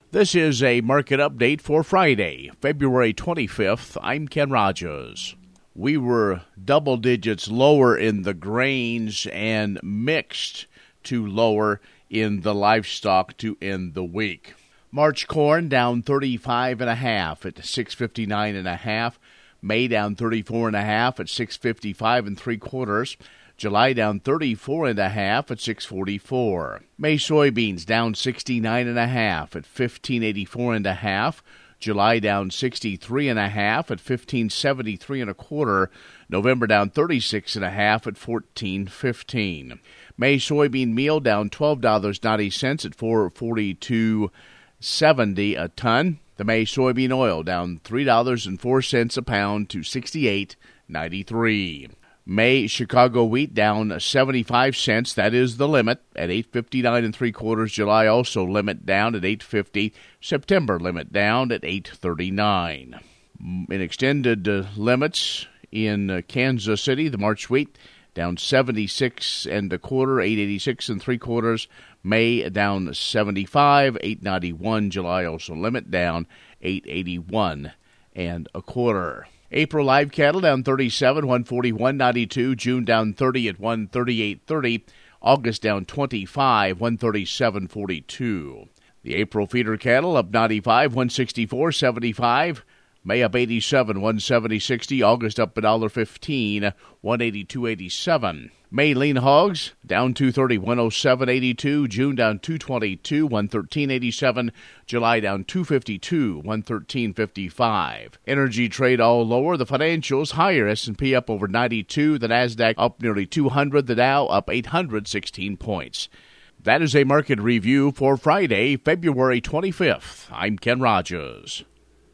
This is a market update for Friday, February 25th. I'm Ken Rogers. We were double digits lower in the grains and mixed to lower in the livestock to end the week. March corn down 35.5 at 659.5. May down 34.5 at 655 3/4. July down 34.5 at 644. May soybeans down 69.5 at 1584.5. July down 63.5 at 1573 1/4. November down 36.5 at 1415. May soybean meal down $12.90 at $442.70 a ton. The May soybean oil down $3.04 a pound to $68.93. May Chicago wheat down 75 cents. That is the limit at $8.59 3/4. July also limit down at $8.50. September limit down at $8.39. In extended limits in Kansas City, the March wheat down 76 1/4, $8.86 3/4. May down 75, $8.91. July also limit down $8.81 1/4. April live cattle down 37, 141.92. June down 30 at 138.30. August down 25, 137.42. The April feeder cattle up 95, 164.75. May up 87, 170.60. August up $1.15, 182.87. May lean hogs down 230, 107.82. June down 222, 113.87. July down 252, 113.55. Energy trade all lower. The financials higher. S&P up over 92. The Nasdaq up nearly 200. The Dow up 816 points. That is a market review for Friday, February 25th. I'm Ken Rogers.